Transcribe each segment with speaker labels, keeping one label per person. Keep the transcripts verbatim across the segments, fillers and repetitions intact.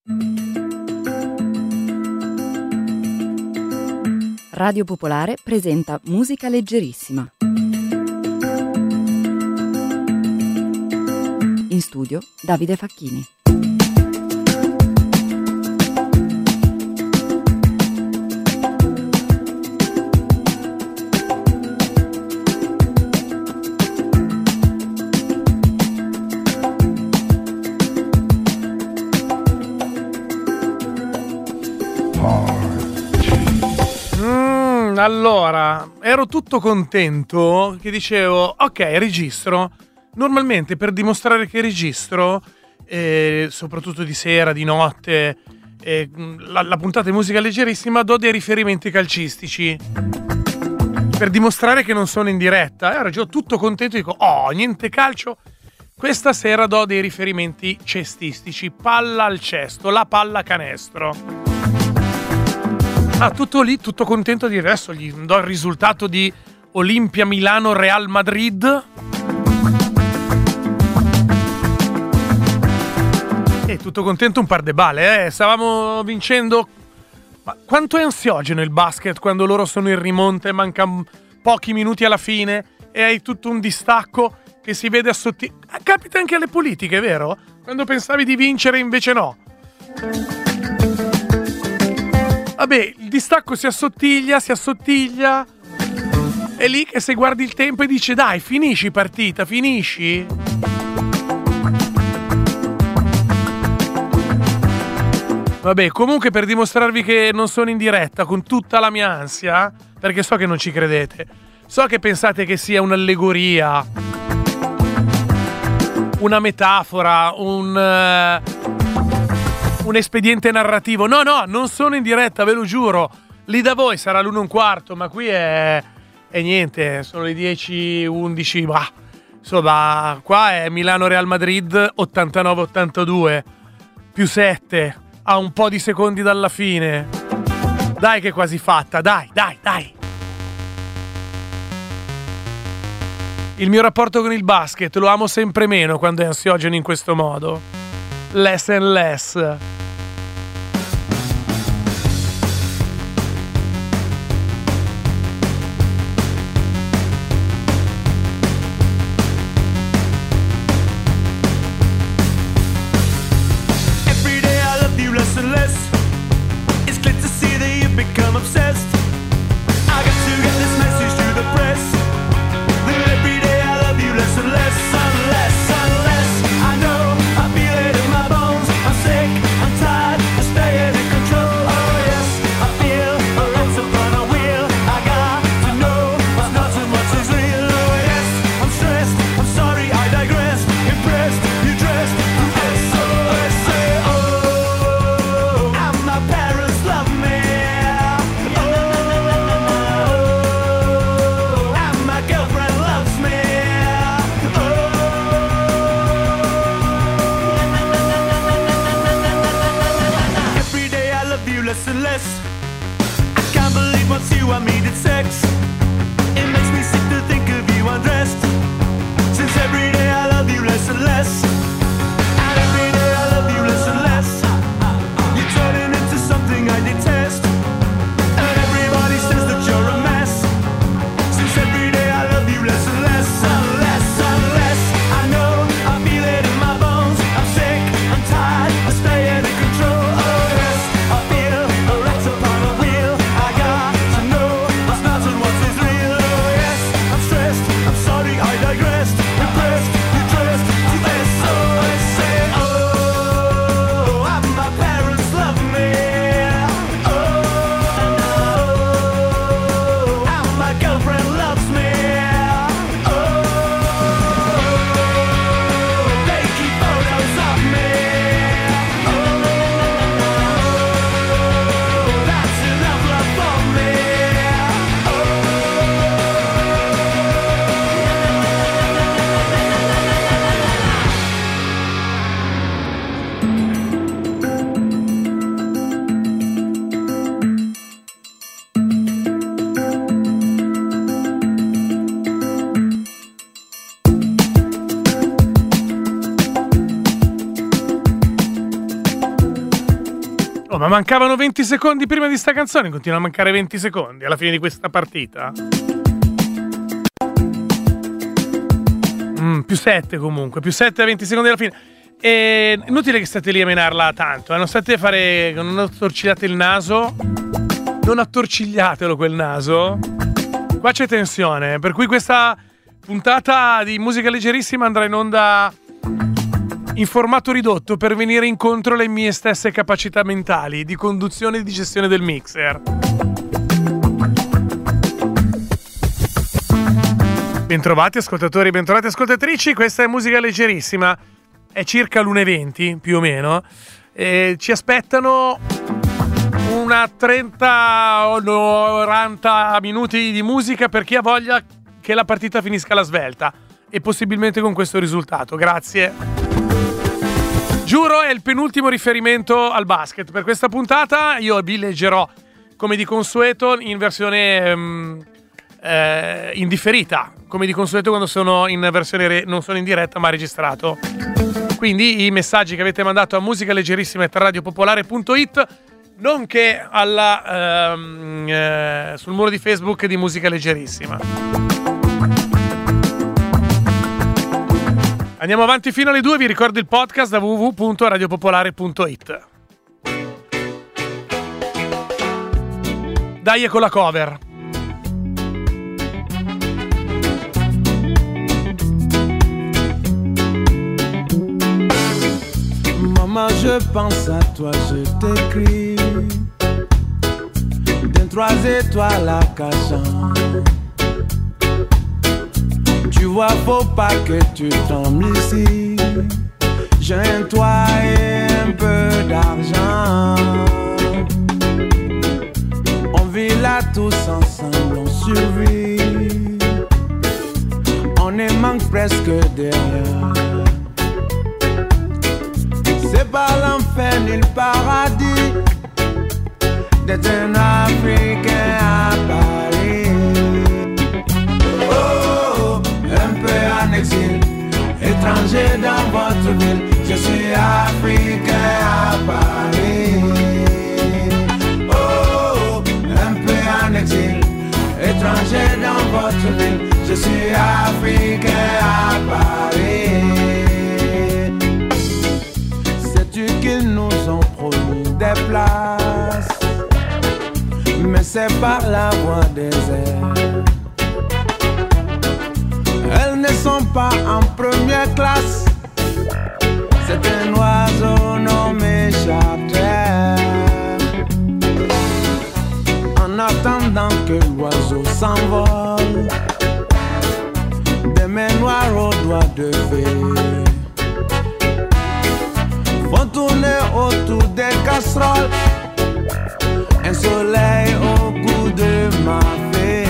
Speaker 1: Radio Popolare presenta Musica Leggerissima. In studio Davide Facchini.
Speaker 2: Allora, ero tutto contento che dicevo, ok, registro. Normalmente per dimostrare che registro, eh, soprattutto di sera, di notte, eh, la, la puntata di Musica Leggerissima, do dei riferimenti calcistici per dimostrare che non sono in diretta. Ero già tutto contento, dico, oh, niente calcio. Questa sera do dei riferimenti cestistici, palla al cesto, la palla canestro. Ah, tutto lì, tutto contento di adesso gli do il risultato di Olimpia Milano Real Madrid. E tutto contento un par de balle, eh? Stavamo vincendo. Ma quanto è ansiogeno il basket quando loro sono in rimonta e mancano pochi minuti alla fine e hai tutto un distacco che si vede assottigliare. Capita anche alle politiche, vero? Quando pensavi di vincere invece no. Vabbè, il distacco si assottiglia, si assottiglia. È lì che se guardi il tempo e dici dai, finisci partita, finisci. Vabbè, comunque per dimostrarvi che non sono in diretta con tutta la mia ansia, perché so che non ci credete, so che pensate che sia un'allegoria, una metafora, un... Uh... un espediente narrativo. No, no, non sono in diretta, ve lo giuro. Lì da voi sarà l'uno e un quarto, ma qui è, è niente, sono le dieci undici. Bah. Insomma, qua è Milano Real Madrid ottantanove ottantadue più sette a un po' di secondi dalla fine. Dai che è quasi fatta, dai, dai, dai. Il mio rapporto con il basket lo amo sempre meno quando è ansiogeno in questo modo. Less and less.
Speaker 3: What's
Speaker 2: Oh, ma mancavano venti secondi prima di sta canzone, continua a mancare venti secondi alla fine di questa partita. Mm, più sette comunque, più sette a venti secondi alla fine. E inutile che state lì a menarla tanto, eh? Non state a fare, non attorcigliate il naso, non attorcigliatelo quel naso. Qua c'è tensione, per cui questa puntata di musica leggerissima andrà in onda in formato ridotto per venire incontro alle mie stesse capacità mentali di conduzione e di gestione del mixer. Bentrovati ascoltatori, bentrovati ascoltatrici, questa è musica leggerissima, è circa l'una e venti più o meno, e ci aspettano una trenta o quaranta minuti di musica per chi ha voglia che la partita finisca alla svelta e possibilmente con questo risultato. Grazie. Giuro, è il penultimo riferimento al basket per questa puntata. Io vi leggerò come di consueto in versione um, eh, indifferita, come di consueto quando sono in versione re- non sono in diretta ma registrato. Quindi i messaggi che avete mandato a musicaleggerissima chiocciola radiopopolare punto it, nonché alla, um, eh, sul muro di Facebook di Musica Leggerissima. Andiamo avanti fino alle due, vi ricordo il podcast da w w w punto radiopopolare punto it. Dai con la cover.
Speaker 3: Maman, je pense à toi, je t'écris d'un trois étoiles à Cachan. Tu vois, faut pas que tu tombes ici. J'ai un toit et un peu d'argent. On vit là tous ensemble, on survit. On ne manque presque de rien. C'est pas l'enfer ni le paradis d'être un Africain à Paris. Oh, un peu en exil, étranger dans votre ville. Je suis Africain à Paris. Oh, un peu en exil, étranger dans votre ville. Je suis Africain à Paris. Sais-tu qu'ils nous ont promis des places, mais c'est par la voie des airs. Elles ne sont pas en première classe. C'est un oiseau nommé charter. En attendant que l'oiseau s'envole, des mains noires aux doigts de fée font tourner autour des casseroles un soleil au goût de ma fée.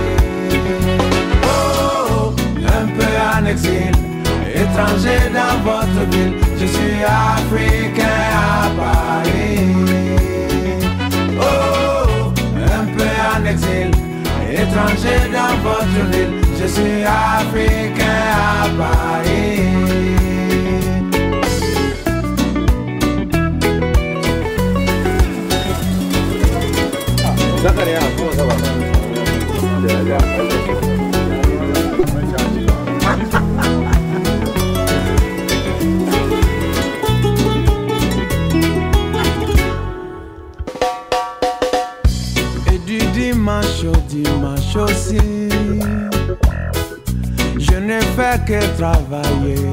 Speaker 3: Oh, un peu en exil, étranger dans votre ville. Je suis Africain à Paris. Oh, un peu en exil, étranger dans votre ville. Je suis Africain à Paris.
Speaker 4: Zakaria, comment ça va?
Speaker 3: Et du dimanche au dimanche aussi, je ne fais que travailler.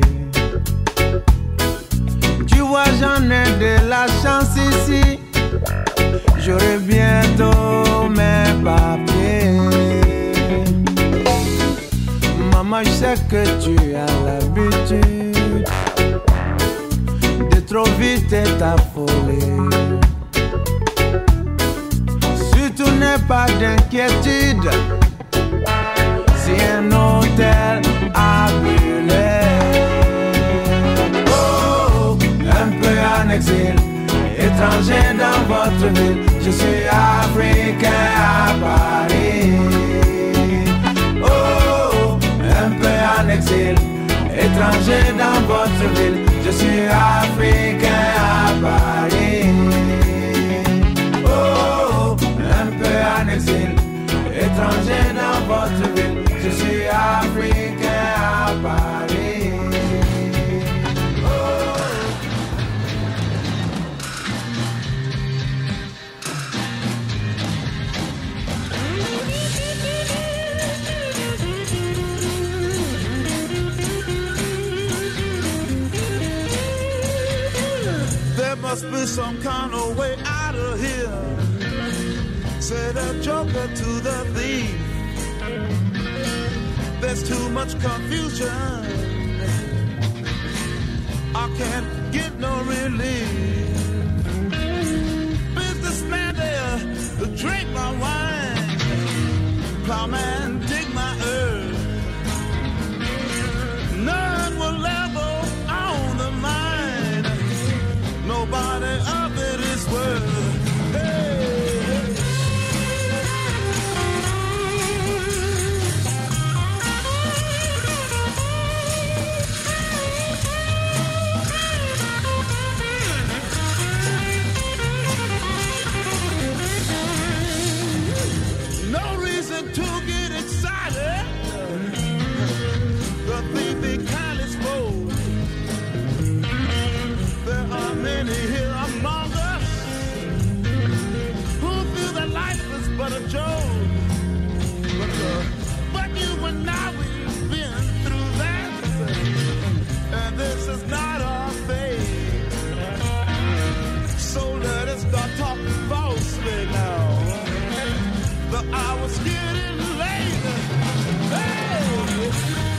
Speaker 3: Tu vois, j'en ai de la chance ici. J'aurai bientôt mes papiers. Maman, je sais que tu as l'habitude de trop vite t'affoler. Surtout n'aie pas d'inquiétude si un hôtel a brûlé. Oh, un peu en exil, étranger dans votre ville. Je suis Africain à Paris. Oh, un peu en exil, étranger dans votre ville. Je suis Africain à Paris. must be some kind of way out of here, said a joker to the thief. There's too much confusion, I can't get no relief. Businessman there to drink my wine, plowman dig my earth. None will ever own the mine, nobody of it is worth. Hey. To get excited, the thief be kindly spoke. There are many here among us who feel that life is but a joke. But, uh, but you and I, we've been through that, and this is not our fate. So let us start talking falsely now. The hour's getting late. Hey!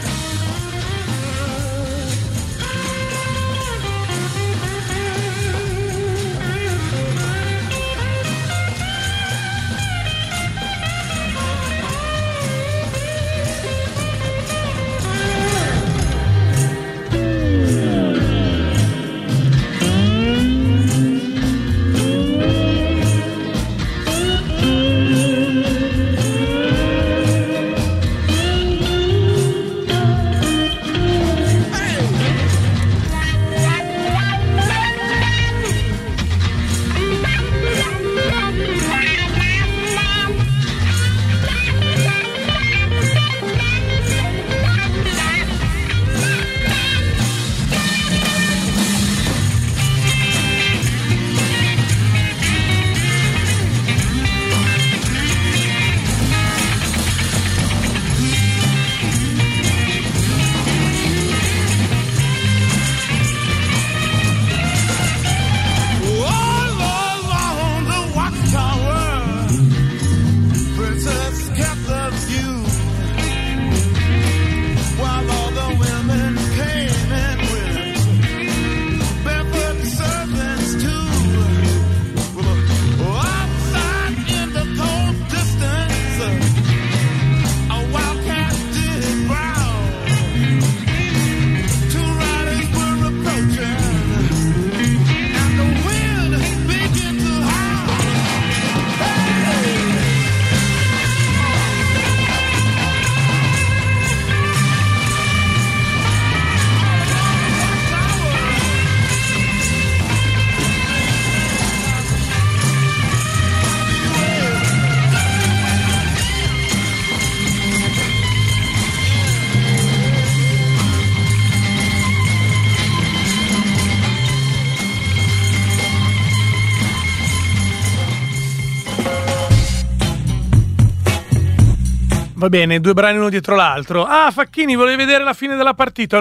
Speaker 2: Va bene, due brani uno dietro l'altro. Ah, Facchini, volevi vedere la fine della partita?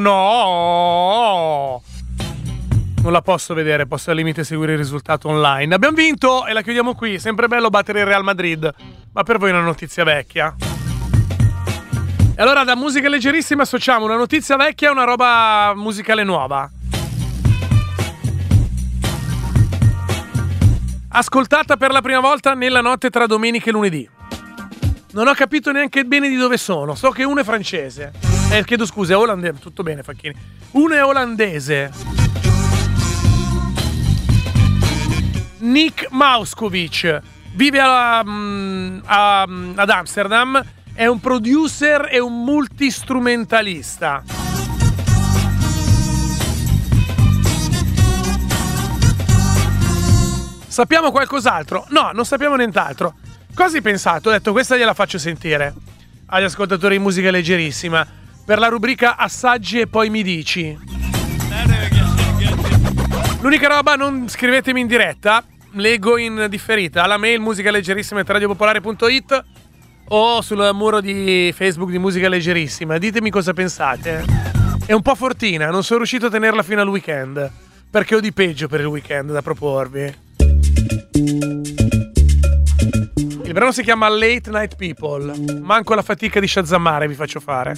Speaker 2: No! Non la posso vedere, posso al limite seguire il risultato online. Abbiamo vinto e la chiudiamo qui. Sempre bello battere il Real Madrid, ma per voi è una notizia vecchia. E allora da musica leggerissima associamo una notizia vecchia a una roba musicale nuova. Ascoltata per la prima volta nella notte tra domenica e lunedì. Non ho capito neanche bene di dove sono. So che uno è francese. Eh, chiedo scusa, è olandese. Tutto bene, Facchini. Uno è olandese. Nick Mauskovic. Vive a, a, ad Amsterdam. È un producer e un multistrumentalista. Sappiamo qualcos'altro? No, non sappiamo nient'altro. Cosa hai pensato? Ho detto, questa gliela faccio sentire agli ascoltatori di musica leggerissima per la rubrica Assaggi e poi mi dici. L'unica roba, non scrivetemi in diretta, leggo in differita alla mail musicaleggerissima at radiopopolare punto it o sul muro di Facebook di Musica Leggerissima. Ditemi cosa pensate. È un po' fortina, non sono riuscito a tenerla fino al weekend. perché ho di peggio per il weekend da proporvi. Il brano si chiama Late Night People. Manco la fatica di shazammare vi faccio fare.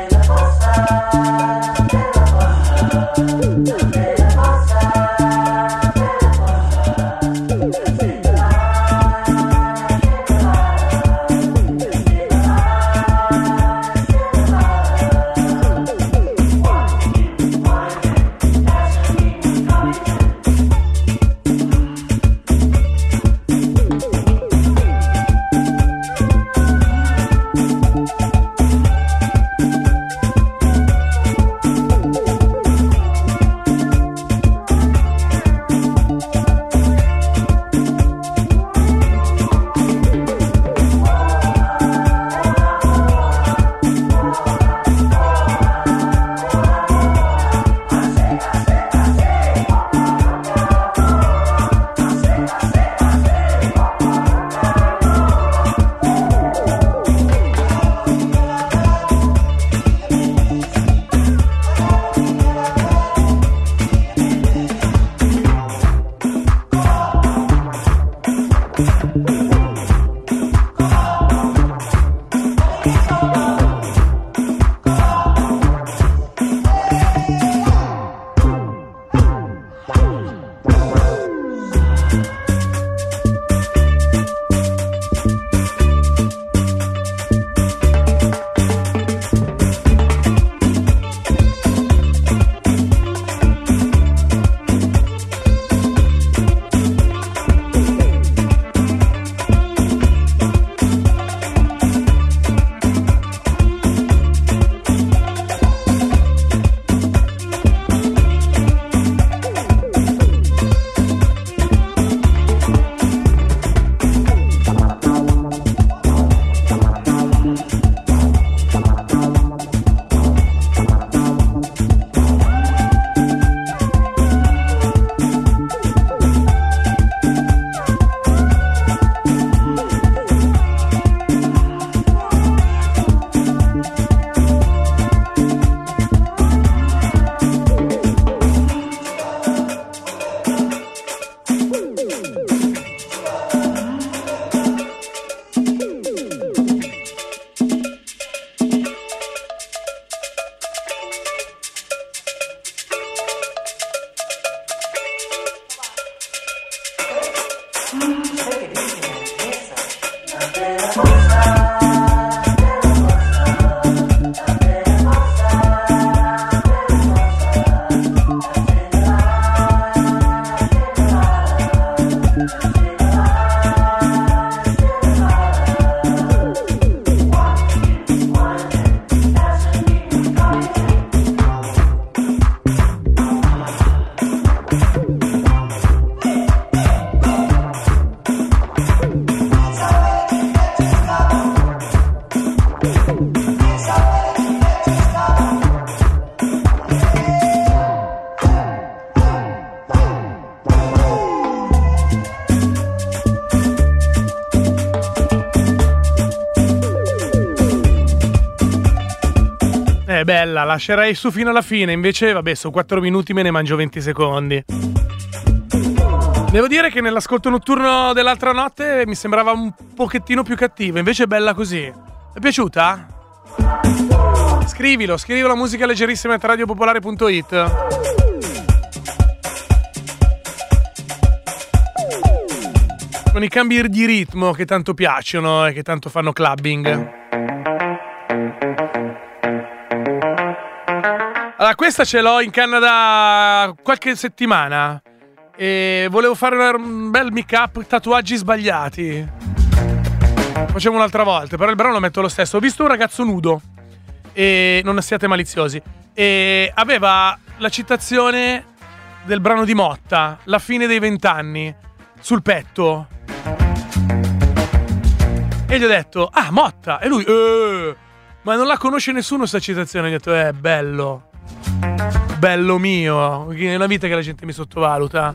Speaker 2: Bella, lascerei su fino alla fine, invece vabbè, su quattro minuti me ne mangio venti secondi. Devo dire che nell'ascolto notturno dell'altra notte mi sembrava un pochettino più cattiva, invece è bella così. È piaciuta? Scrivilo, scrivilo a musica leggerissima at radiopopolare punto it. Con i cambi di ritmo che tanto piacciono e che tanto fanno clubbing. Allora, questa ce l'ho in canna da qualche settimana e volevo fare un bel make-up, tatuaggi sbagliati. Facciamo un'altra volta, però il brano lo metto lo stesso. Ho visto un ragazzo nudo, e non siate maliziosi, e aveva la citazione del brano di Motta, La fine dei vent'anni, sul petto. E gli ho detto, ah, Motta! E lui, eh, ma non la conosce nessuno sta citazione. Gli ho detto, eh, bello. Bello mio, è una vita che la gente mi sottovaluta.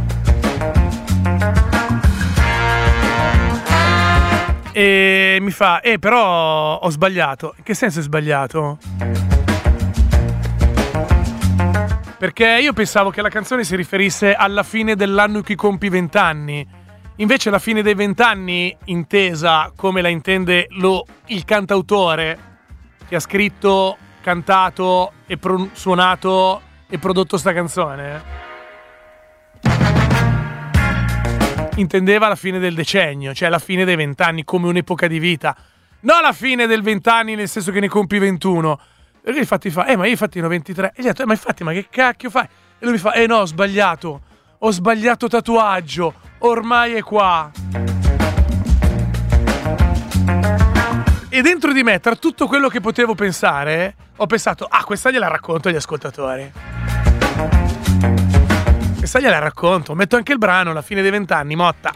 Speaker 2: E mi fa, eh però ho sbagliato. In che senso è sbagliato? Perché io pensavo che la canzone si riferisse alla fine dell'anno in cui compi vent'anni. Invece la fine dei vent'anni, intesa come la intende lo, il cantautore che ha scritto, cantato e pro, suonato e prodotto sta canzone, intendeva la fine del decennio, cioè la fine dei vent'anni come un'epoca di vita. Non la fine del vent'anni nel senso che ne compi ventuno. E lui infatti fa, eh ma io infatti ne ho ventitré. E gli ho detto, eh ma infatti ma che cacchio fai? E lui mi fa, eh no ho sbagliato, ho sbagliato tatuaggio, ormai è qua. E dentro di me, tra tutto quello che potevo pensare, ho pensato, ah questa gliela racconto agli ascoltatori. Questa gliela racconto, metto anche il brano, la fine dei vent'anni, Motta.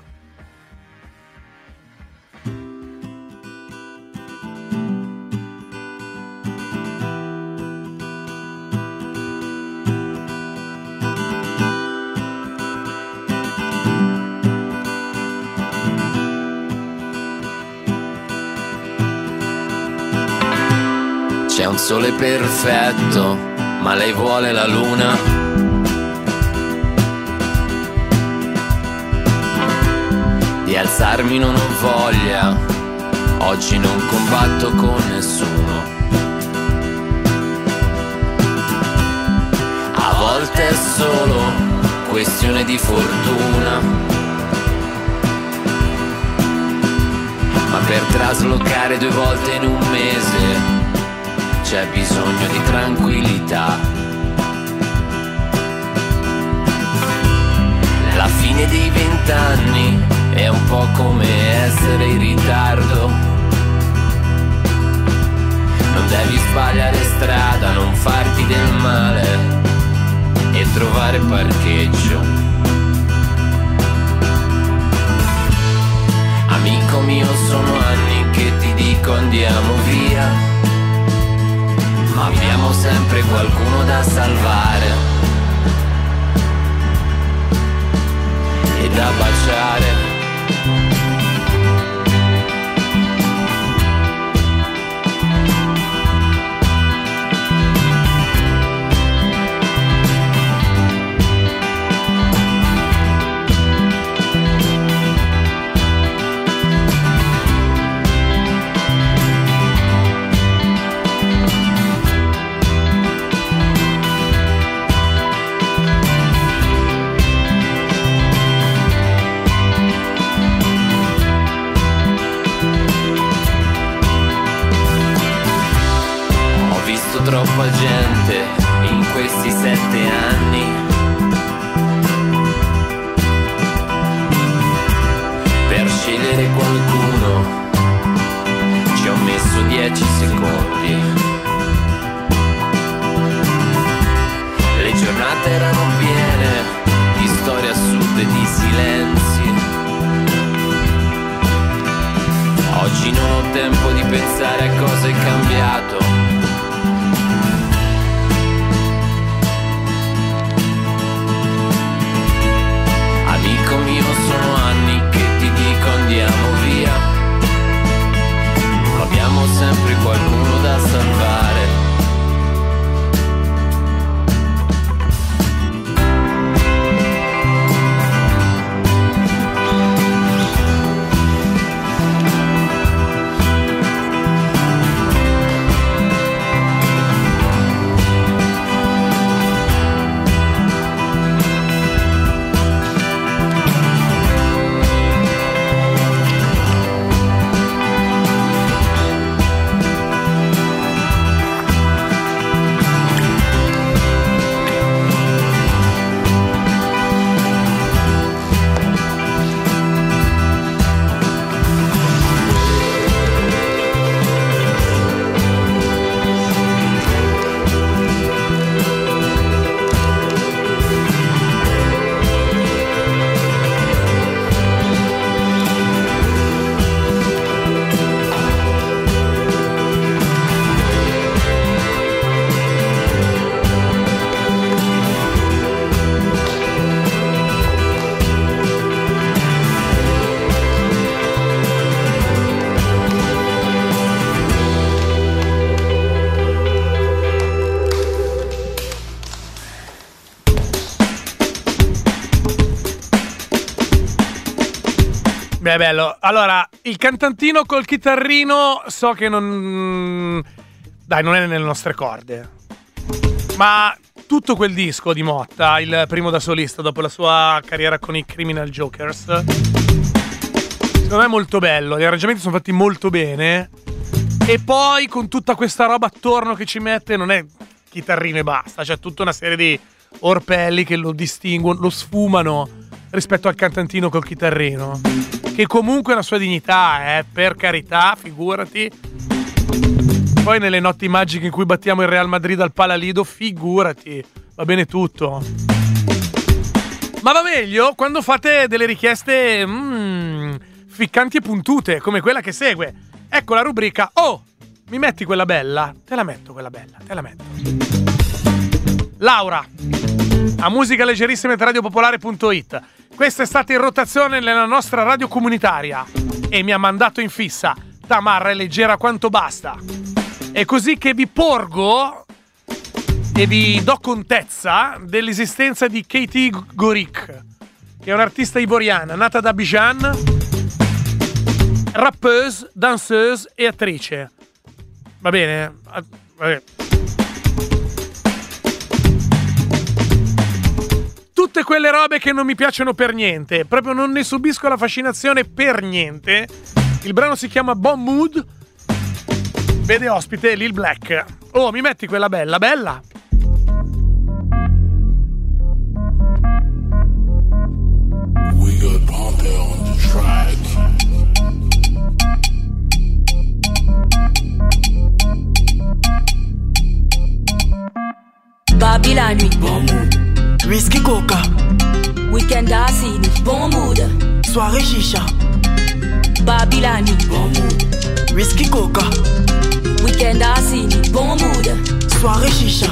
Speaker 4: C'è un sole perfetto, ma lei vuole la luna. Di alzarmi non ho voglia, oggi non combatto con nessuno. A volte è solo questione di fortuna, ma per traslocare due volte in un mese c'è bisogno di tranquillità. La fine dei vent'anni è un po' come essere in ritardo. Non devi sbagliare strada, non farti del male e trovare parcheggio. Amico mio, sono anni che ti dico andiamo via, ma abbiamo sempre qualcuno da salvare e da baciare. Troppa gente in questi sette anni, per scegliere qualcuno ci ho messo dieci secondi. Le giornate erano piene di storie assurde e di silenzi. Oggi non ho tempo di pensare a cosa è cambiato. Amico mio, sono anni che ti dico andiamo via, ma abbiamo sempre qualcuno da salvare.
Speaker 2: Beh, bello. Allora, il cantantino col chitarrino so che non... Dai, non è nelle nostre corde. Ma tutto quel disco di Motta, il primo da solista dopo la sua carriera con i Criminal Jokers, secondo me è molto bello. Gli arrangiamenti sono fatti molto bene. E poi con tutta questa roba attorno che ci mette, non è chitarrino e basta. C'è tutta una serie di orpelli che lo distinguono, lo sfumano rispetto al cantantino col chitarrino, che comunque ha una sua dignità, eh, per carità, figurati. Poi nelle notti magiche in cui battiamo il Real Madrid al Palalido, figurati, va bene tutto. Ma va meglio quando fate delle richieste mm, ficcanti e puntute, come quella che segue. Ecco la rubrica "Oh, mi metti quella bella?" Te la metto quella bella, te la metto. Laura, a musica leggerissima radio popolare punto it. Questa è stata in rotazione nella nostra radio comunitaria e mi ha mandato in fissa. Tamarra è leggera quanto basta. È così che vi porgo e vi do contezza dell'esistenza di Katie Gorik, che è un'artista ivoriana nata ad Abidjan, rappeuse, danseuse e attrice. Va bene? Vabbè. Tutte quelle robe che non mi piacciono per niente, proprio non ne subisco la fascinazione per niente. Il brano si chiama Bon Mood, vede ospite Lil Black. Oh, mi metti quella bella, bella?
Speaker 3: We got Pompey on the track.
Speaker 5: Babi la nuit,
Speaker 3: Bon mood.
Speaker 6: Whisky coca,
Speaker 5: week-end assini, bon mood.
Speaker 6: soirée chicha.
Speaker 5: Babi la nuit,
Speaker 3: Bon mood.
Speaker 6: Whisky coca,
Speaker 5: week-end assini, bon mood.
Speaker 6: soirée chicha.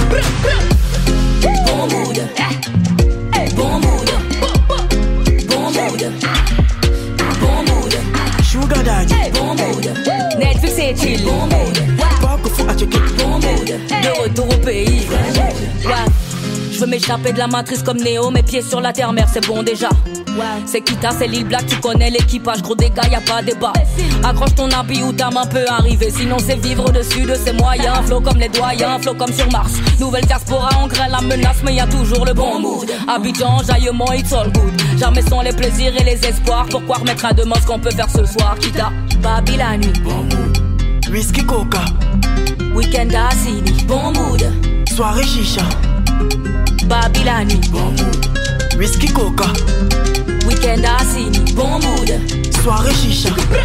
Speaker 5: Bon mood, bon mood, bon mood, bon mood,
Speaker 6: Sugar daddy,
Speaker 5: bon mood. Netflix et chill, bon mood,
Speaker 6: pas que faut à checker.
Speaker 5: bon mood. De retour au pays, ouais. Je veux m'échapper de la matrice comme Néo, mes pieds sur la terre-mère, c'est bon déjà. C'est Kita, c'est Lil Black, tu connais l'équipage, gros dégâts, y a pas débat. Accroche ton habit ou ta main peut arriver, sinon c'est vivre dessus de ses moyens. Flow comme les doyens, flow comme sur Mars. Nouvelle diaspora, on crée la menace, mais y a toujours le bon mood. Abidjan, jaillement, it's all good. Jamais sans les plaisirs et les espoirs. Pourquoi remettre à demain ce qu'on peut faire ce soir? Kita, Babi la nuit,
Speaker 3: Bon mood.
Speaker 6: Whisky coca,
Speaker 5: week-end assini, bon mood.
Speaker 6: soirée chicha.
Speaker 5: Babi la nuit,
Speaker 3: Bon mood.
Speaker 6: Whisky coca,
Speaker 5: week-end assini, bon mood.
Speaker 6: soirée chicha.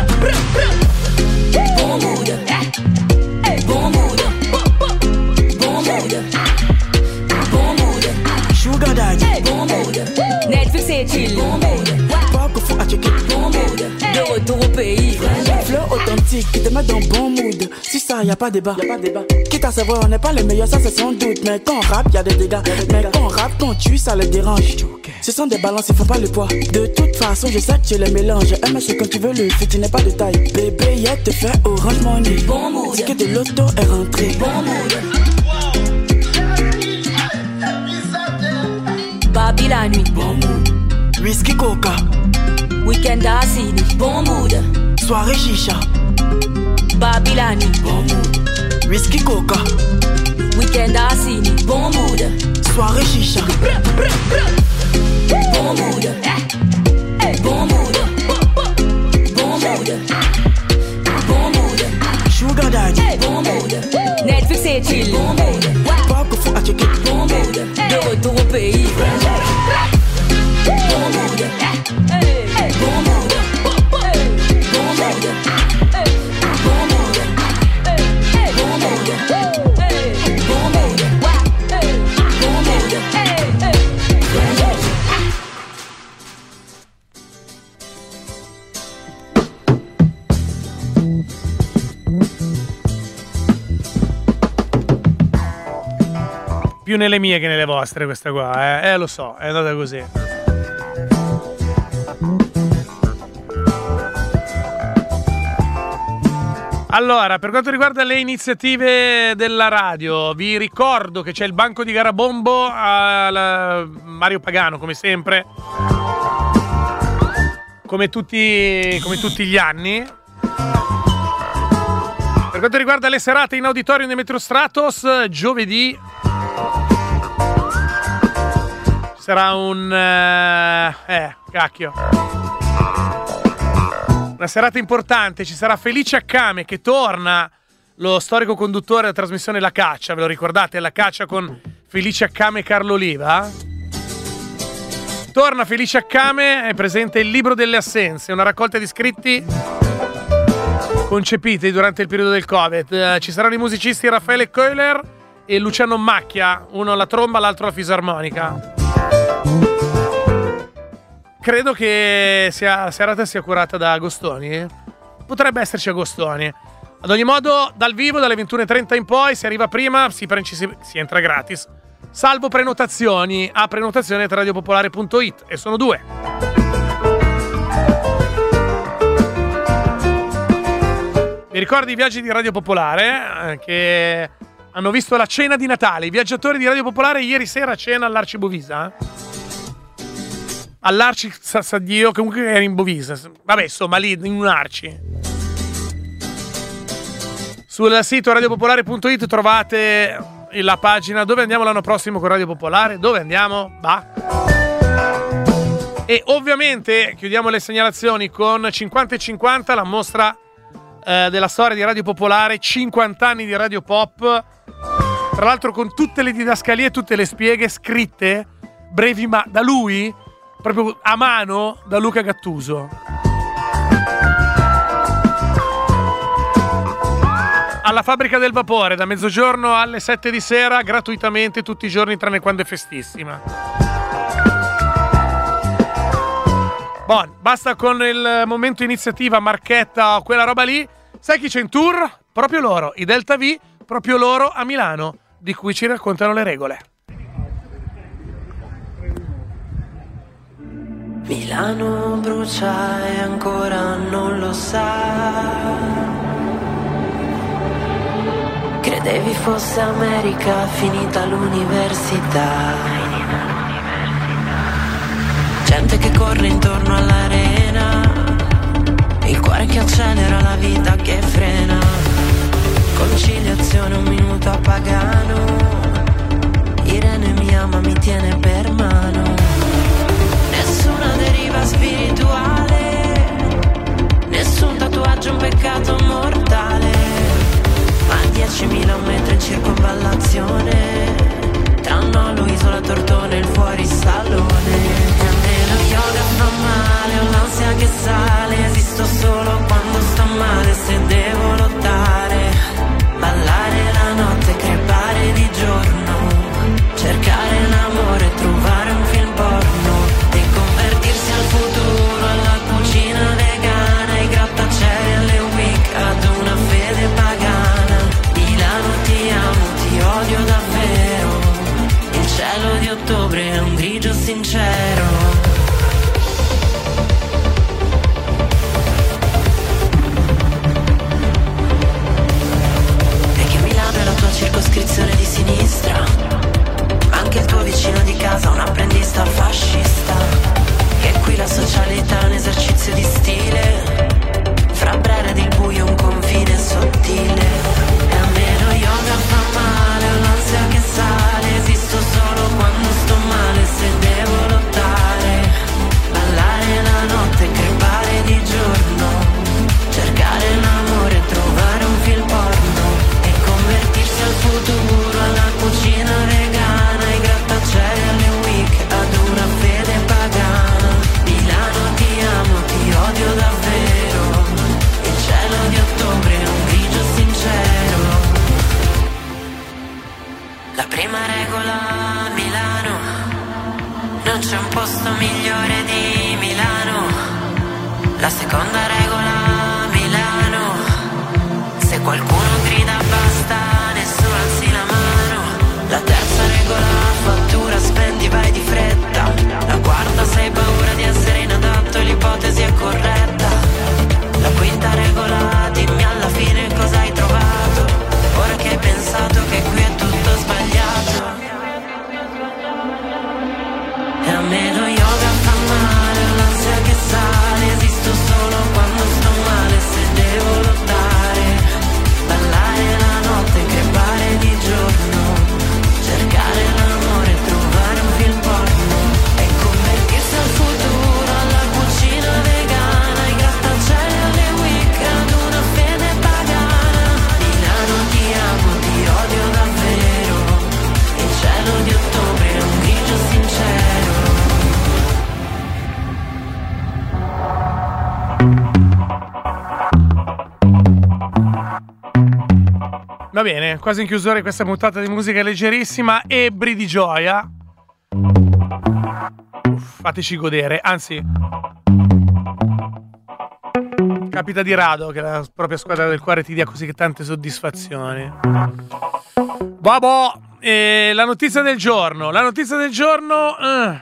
Speaker 5: Bon mood, bon mood, bon mood, bon mood,
Speaker 6: Sugar daddy,
Speaker 5: bon mood. Netflix et chill, bon mood,
Speaker 6: pas que faut à checker.
Speaker 5: bon mood. De retour au pays,
Speaker 6: Flow authentique qui te met dans bon mood. Si ça y a pas débat, y a pas débat. Quitte à savoir on n'est pas les meilleurs, ça c'est sans doute. Mais quand on rappe y a des dégâts. Mais quand on rappe, quand on tue ça les dérange. Ce sont des balances, ils font pas le poids. De toute façon je sais que tu les mélanges. M S quand tu veux le fit, tu n'es pas de taille. Bébé y'a te fait orange money.
Speaker 5: bon mood,
Speaker 6: C'est que de l'auto est rentré.
Speaker 5: bon mood. Babi la nuit,
Speaker 3: Bon mood.
Speaker 6: Whisky coca,
Speaker 5: week-end assini, bon mood.
Speaker 6: soirée chicha.
Speaker 5: Babi la nuit,
Speaker 3: Bon mood.
Speaker 6: Whisky coca,
Speaker 5: week-end assini, bon mood.
Speaker 6: soirée chicha.
Speaker 5: Bon mood, bon mood, bon mood, bon mood,
Speaker 6: Sugar daddy,
Speaker 5: bon mood. Netflix et chill, bon mood,
Speaker 6: pas que faut à checker.
Speaker 5: bon mood. De retour au pays, bon mood, bon mood, bon mood, bon mood, bon mood, bon mood, bon mood.
Speaker 2: Più nelle mie che nelle vostre questa qua, eh, eh lo so, è andata così. Allora, per quanto riguarda le iniziative della radio, vi ricordo che c'è il banco di Garabombo a Mario Pagano, come sempre. come tutti, come tutti gli anni. Per quanto riguarda le serate in auditorium del Metro Stratos, giovedì sarà un... Eh, eh, cacchio. Una serata importante, ci sarà Felice Accame che torna, lo storico conduttore della trasmissione La Caccia, ve lo ricordate? La Caccia con Felice Accame e Carlo Oliva? Torna Felice Accame, è presente il Libro delle Assenze, una raccolta di scritti concepiti durante il periodo del Covid. Eh, ci saranno i musicisti Raffaele Köhler e Luciano Macchia, uno alla tromba, l'altro alla fisarmonica. Credo che sia, serata sia curata da Agostoni. Potrebbe esserci Agostoni. Ad ogni modo, dal vivo, dalle ventuno e trenta in poi, si arriva prima, si, pre- si, si entra gratis. Salvo prenotazioni a prenotazione at radiopopolare punto it. E sono due. Mi ricordi i viaggi di Radio Popolare eh, che hanno visto la cena di Natale. I viaggiatori di Radio Popolare ieri sera a cena all'Arci Bovisa. All'Arci sa, sa Dio, comunque era in Bovisa. Vabbè, insomma, lì in un Arci. Sul sito radiopopolare punto it trovate la pagina dove andiamo l'anno prossimo con Radio Popolare. Dove andiamo? Bah. E ovviamente chiudiamo le segnalazioni con cinquanta e cinquanta, la mostra eh, della storia di Radio Popolare, cinquanta anni di Radio Pop. Tra l'altro con tutte le didascalie e tutte le spieghe scritte brevi ma da lui, proprio a mano, da Luca Gattuso. Alla Fabbrica del Vapore, da mezzogiorno alle sette di sera, gratuitamente tutti i giorni tranne quando è festissima. Bon, basta con il momento iniziativa, marchetta o quella roba lì. Sai chi c'è in tour? Proprio loro, i Delta V, proprio loro a Milano, di cui ci raccontano le regole.
Speaker 7: Milano brucia e ancora non lo sa. Credevi fosse America, finita l'università. Gente che corre intorno all'arena, il cuore che accelera, la vita che frena. Conciliazione un minuto a pagano. Irene mi ama, mi tiene per mano. Nessuna deriva spirituale, nessun tatuaggio un peccato mortale. Ma diecimila metri in circonvallazione, tra un nolo, isola, tortone, il fuorisalone. E a me lo yoga fa male, ho l'ansia che sale, esisto solo quando sto male, se devo lottare. Ballare la notte, crepare di giorno, cercare l'amore, trovare un film porno. E convertirsi al futuro, alla cucina vegana, ai grattacieli, alle week, ad una fede pagana. Ti amo, ti odio davvero. Il cielo di ottobre è un grigio sincero. E che Milano è la tua circoscrizione di sinistra, ma anche il tuo vicino di casa un apprendista fascista. Che qui la socialità è un esercizio di stile, fra Brera ed il buio un confine sottile. Yoga fa male, ho l'ansia che sale, esisto solo quando sto male, se devo lottare. Ballare la notte, crepare di giorno, cercare l'amore, trovare un film porno. E convertirsi al futuro, alla cucina vegana, ai grattacieli, alle week, ad una fede pagana. Milano ti amo, ti odio davvero. Il cielo di ottobre è un grigio sincero. La prima regola a Milano, non c'è un posto migliore di Milano. La seconda regola a Milano, se qualcuno grida basta, nessuno alzi la mano. La terza regola, fattura, spendi, vai di fretta. La quarta, se hai paura di essere inadatto e l'ipotesi è corretta. La quinta regola, dimmi alla fine cosa hai trovato, ora che hai pensato che qui è tutto sbagliato. E a me lo yoga fa male, l'ansia che sale, esiste
Speaker 2: Va bene, quasi in chiusura di questa puntata di musica leggerissima, ebbri di gioia. Uff, fateci godere, anzi capita di rado che la propria squadra del cuore ti dia così tante soddisfazioni. Vabbè, eh, la notizia del giorno, la notizia del giorno eh.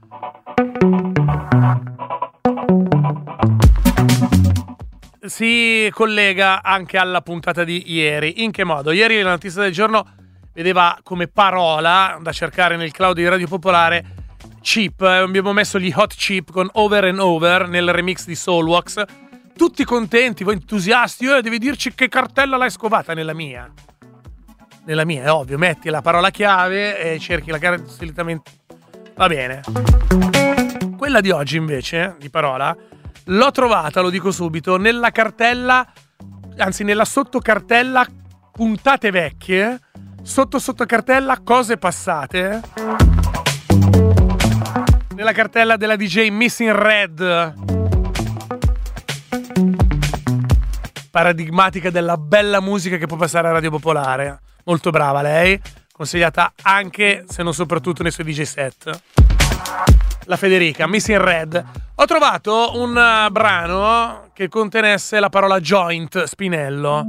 Speaker 2: si collega anche alla puntata di ieri. In che modo? Ieri la notizia del giorno vedeva come parola da cercare nel cloud di Radio Popolare chip. Abbiamo messo gli hot chip con Over and Over nel remix di Soulwax. Tutti contenti, voi entusiasti. Eh, devi dirci che cartella l'hai scovata. Nella mia. Nella mia, è ovvio. Metti la parola chiave e cerchi la cartella solitamente. Va bene. Quella di oggi invece, di parola, l'ho trovata, lo dico subito, nella cartella, anzi nella sottocartella puntate vecchie, sotto sottocartella cose passate, nella cartella della D J Missing Red, paradigmatica della bella musica che può passare a Radio Popolare. Molto brava lei, consigliata anche, se non soprattutto, nei suoi D J set. La Federica, Missing Red. Ho trovato un uh, brano che contenesse la parola joint, spinello.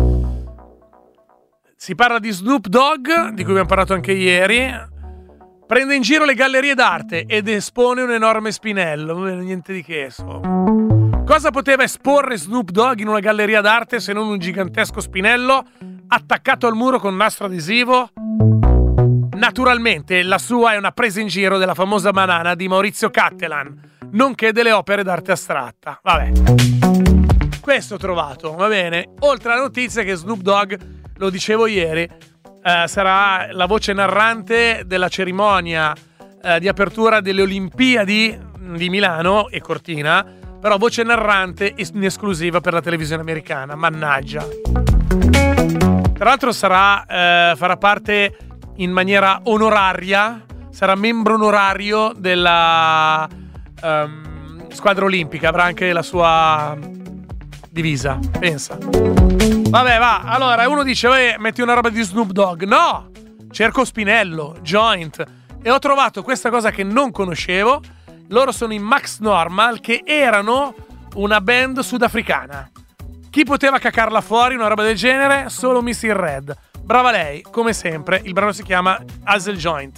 Speaker 2: Si parla di Snoop Dogg, di cui abbiamo parlato anche ieri. Prende in giro le gallerie d'arte ed espone un enorme spinello. Niente di che. So. Cosa poteva esporre Snoop Dogg in una galleria d'arte se non un gigantesco spinello attaccato al muro con nastro adesivo? Naturalmente la sua è una presa in giro della famosa banana di Maurizio Cattelan, nonché delle opere d'arte astratta. Vabbè, questo ho trovato, va bene. Oltre alla notizia che Snoop Dogg, lo dicevo ieri, eh, sarà la voce narrante della cerimonia eh, di apertura delle Olimpiadi di Milano e Cortina, però voce narrante in esclusiva per la televisione americana. Mannaggia. Tra l'altro sarà eh, farà parte in maniera onoraria, sarà membro onorario della um, squadra olimpica, avrà anche la sua divisa, pensa. Vabbè, va, allora uno dice, metti una roba di Snoop Dogg. No, cerco spinello, joint, e ho trovato questa cosa che non conoscevo. Loro sono i Max Normal, che erano una band sudafricana. Chi poteva cacarla fuori una roba del genere? Solo Missy Red. Brava lei, come sempre. Il brano si chiama Hazel Joint.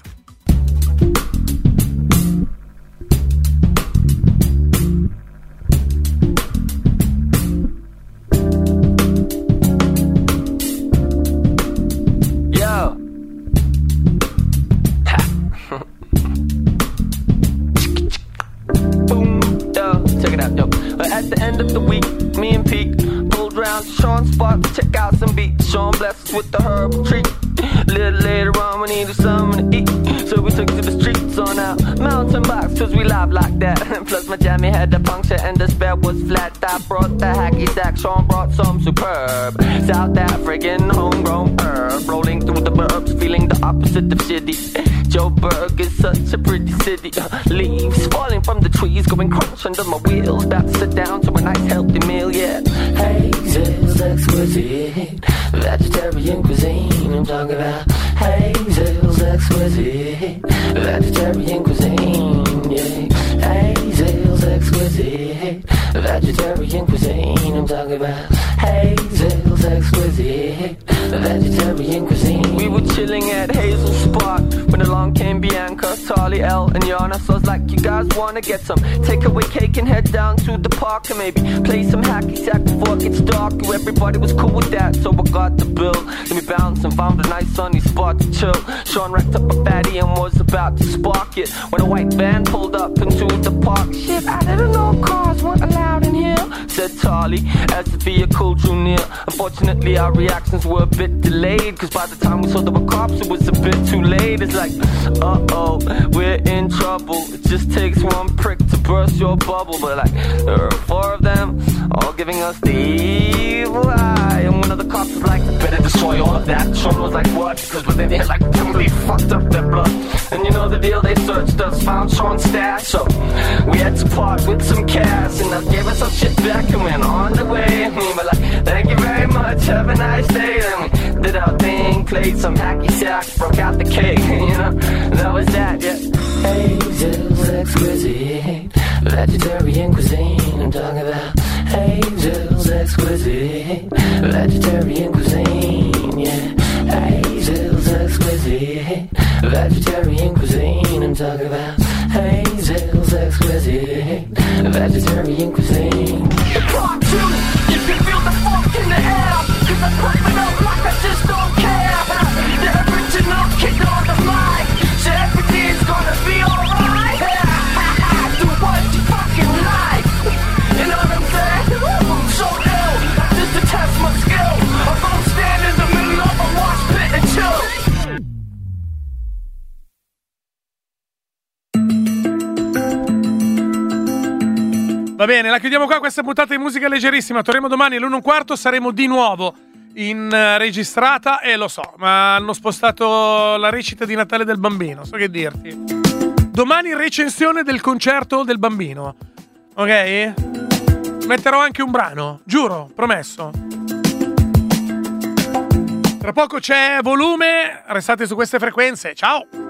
Speaker 4: Yo. Boom. Yo, check it out, yo. At the end of the week, me and Pete pulled round to Sean's spot to check out some beats. Sean blessed us with the herbal treat. A little later on, we needed something to eat, so we took to the streets on our mountain bikes, cause we live like that. Plus my jammy had a puncture and the spare was flat. I brought the hacky sack, Sean brought some superb South African homegrown herb. Rolling through the burbs, feeling the opposite of shitty. Joburg is such a pretty city. Leaves falling from the trees, going crunch under my wheels. About to sit down to a nice healthy meal, yeah. Hazel's exquisite, vegetarian cuisine. I'm talking about Hazel's exquisite, vegetarian cuisine, yeah. Hazel's exquisite, vegetarian cuisine. I'm talking about Hazel's exquisite, vegetarian cuisine. We were chilling at Hazel's spot when along came Bianca, Tali, Elle, and Yana. So I was like, you guys wanna get some takeaway cake and head down to the park and maybe play some hacky sack before it gets dark? Everybody was cool with that, so I got the bill. Then we bounced and found a nice sunny spot to chill. Sean racked up a fatty and was about to spark it when a white van pulled up into the park. Shit, I didn't know cars weren't allowed in here, said Tali as the vehicle drew near. Unfortunately, our reactions were a bit delayed, cause by the time we saw there were cops, it was a bit too late. It's like, uh-oh, we're in trouble. It just takes one prick to burst your bubble. But like, there are four of them all giving us the evil eye. And one of the cops was like, better destroy all of that. Sean was like, what? Because within there, like, totally fucked up their blood. And you know the deal, they searched us, found Sean's stash. So we had to part with some cash, and they gave us some shit back and went on the way. And we were like, thank you very much, have a nice day. And we did our thing, played some hacky sax, broke out the cake, you know, that was that, yeah. Hazel's exquisite, vegetarian cuisine, I'm talking about Hazel's exquisite, vegetarian cuisine, yeah. Hazel's exquisite, vegetarian cuisine, I'm talking about Hazel's exquisite, vegetarian cuisine. The part two, you can feel the funk in the air, cause I'm piping up like I just don't care. The original kid on the mic, so everything's gonna be alright. Do what you fucking like, you know what I'm saying? I'm so ill, just to test my skill. I'm gonna stand in the middle of a wash pit and chill.
Speaker 2: Va bene, la chiudiamo qua questa puntata di musica leggerissima. Torneremo domani all'uno e un quarto, saremo di nuovo in uh, registrata e lo so, ma hanno spostato la recita di Natale del bambino, so che dirti. Domani recensione del concerto del bambino, ok? Metterò anche un brano, giuro, promesso. Tra poco c'è volume, restate su queste frequenze, ciao!